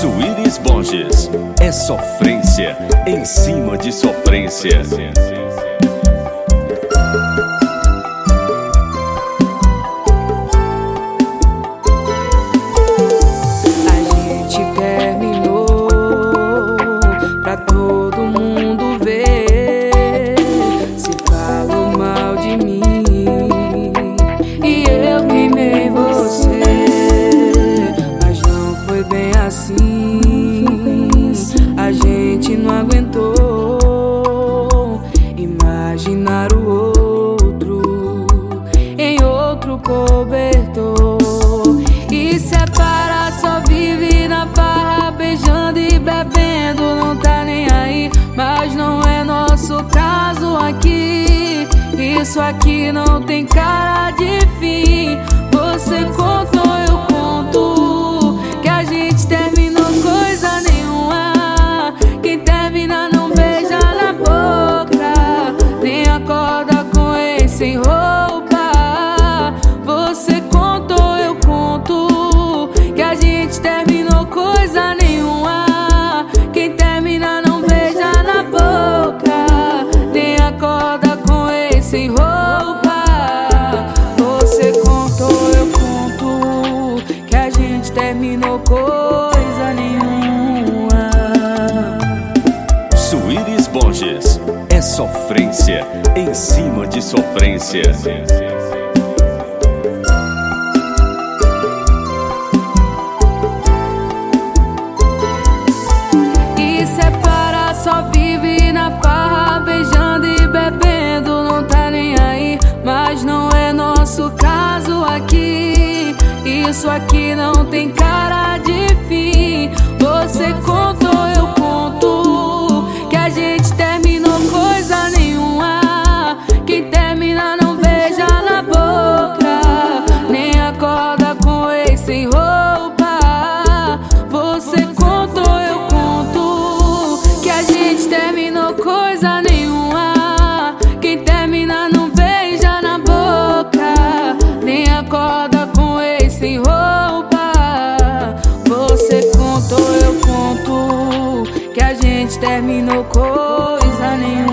Suíris Borges, é sofrência em cima de sofrência. A gente terminou pra todo mundo ver. Se falou mal de mim e eu queimei você, mas não foi bem assim. A gente não aguentou imaginar o outro em outro cobertor. E separa, só vive na farra, beijando e bebendo, não tá nem aí. Mas não é nosso caso aqui, isso aqui não tem cara de fim. Você contou, eu conto, que a gente terminou coisa nenhuma. Quem termina não beija na boca, nem acorda com ex sem roupa. Você contou, eu conto, que a gente terminou coisa nenhuma. Quem termina não beija na boca, nem acorda com ex sem roupa. Você contou, eu conto, que a gente terminou coisa nenhuma. Suíris Borges, é sofrência em cima de sofrência. E separa, só vive na farra, beijando e bebendo, não tá nem aí. Mas não é nosso caso aqui, isso aqui não tem cara de fim. Você contou, eu conto, que a gente terminou coisa nenhuma. Quem termina não beija na boca, nem acorda com ex sem roupa. Você contou, eu conto, que a gente terminou coisa nenhuma. Quem termina não beija na boca, nem acorda com ex sem roupa. Você contou, eu conto, que a gente terminou coisa nenhuma.